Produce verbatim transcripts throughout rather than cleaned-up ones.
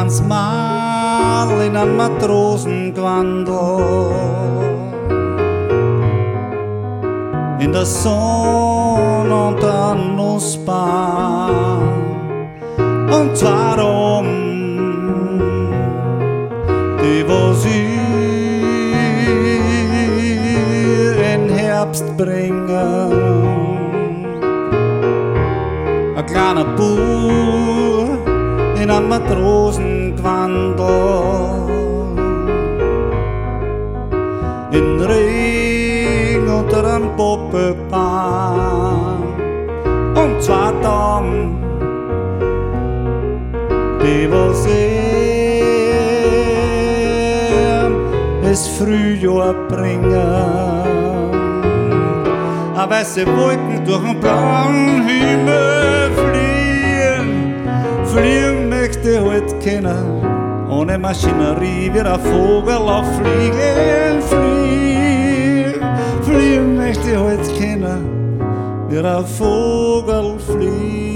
ans Mal in an Matrosengewandel. In der Sonne und der Nussbaum. Und warum die, wo sie in Herbst bringen, ein kleiner Bub in einem Matrosengewandel, in Regen unter einem Poppebaum und zwei Damen, die wo sehen, es Frühjahr bringen. Aber sie wollten durch den blauen Himmel fliehen, fliegen möchte ich halt kennen, ohne Maschinerie wie ein Vogel auf Fliegen, fliegen, fliegen möchte ich halt kennen, wie ein Vogel fliegen.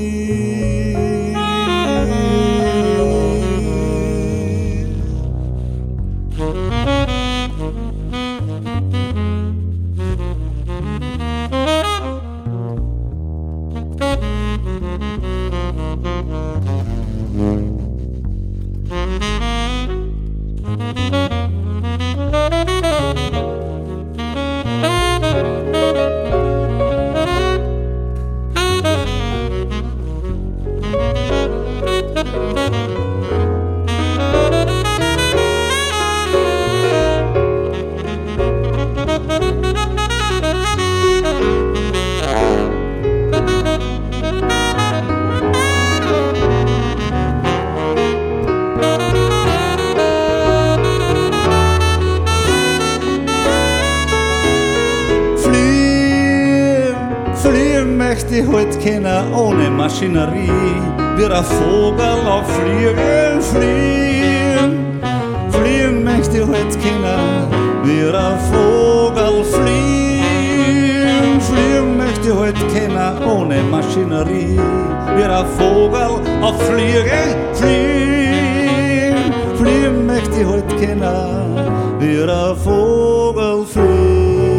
Fliegen möchte ich halt kennen, ohne Maschinerie, wie ein Vogel auf Fliegen, fliegen. Fliegen möchte ich halt kennen, wie ein Vogel fliegen. Fliegen möchte ich halt kennen, ohne Maschinerie, wie ein Vogel auf Fliegen, fliegen. Fliegen möchte ich halt kennen, wie ein Vogel fliegen.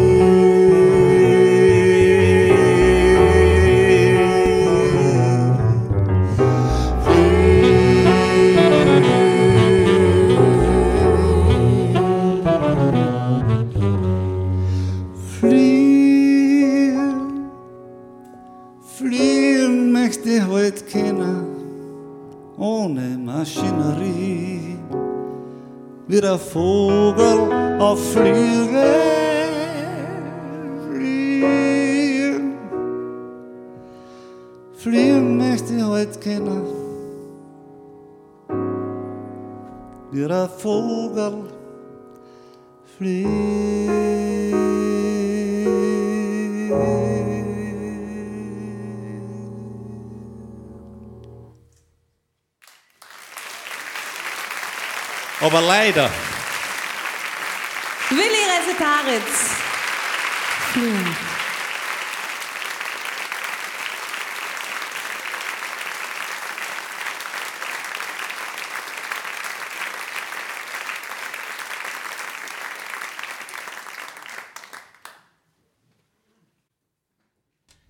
Fliegen, fliegen möchte ich halt kennen, ohne Maschinerie, wie der Vogel auf Fliegen, fliegen, fliegen möchte ich halt kennen, wie der Vogel fliegt. Aber leider. Willi Resetaritz. Fliegen.